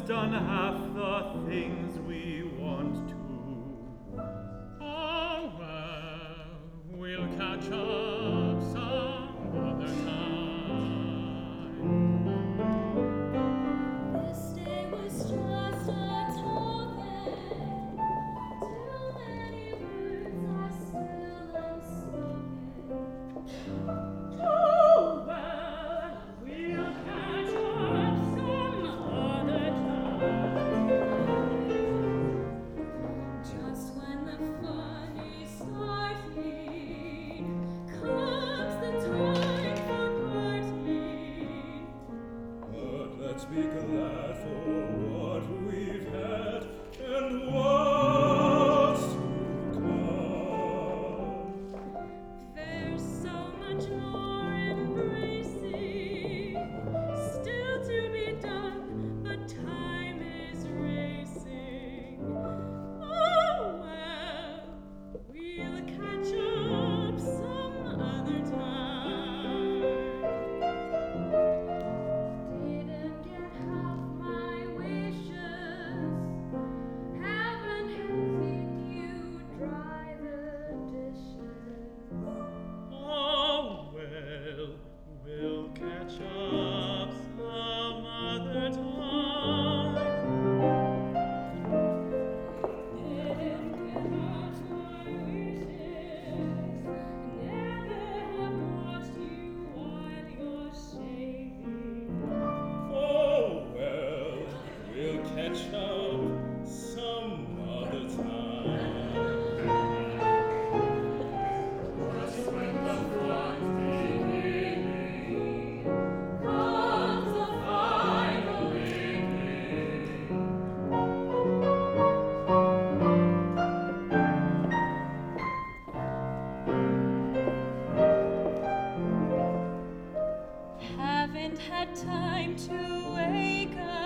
done half the things we want to. Oh, well, we'll catch up some other time. This day was just a token. Too many words are still unspoken. Oh, well, we'll catch up some other time. Just when the fun is starting, comes the time for parting. But let's be glad for what we've had and what's to come. There's so much more embracing still to be done, but time is racing. Oh well, we'll catch up some other time. Didn't get half my wishes. Haven't helped you dry the dishes. Oh, well, we'll catch up some other time. Didn't get half my wishes. Never have watched you while you're shaving. Oh, well, we'll catch up some other time. Just when the fun's beginning, Comes the final evening. Haven't had time to wake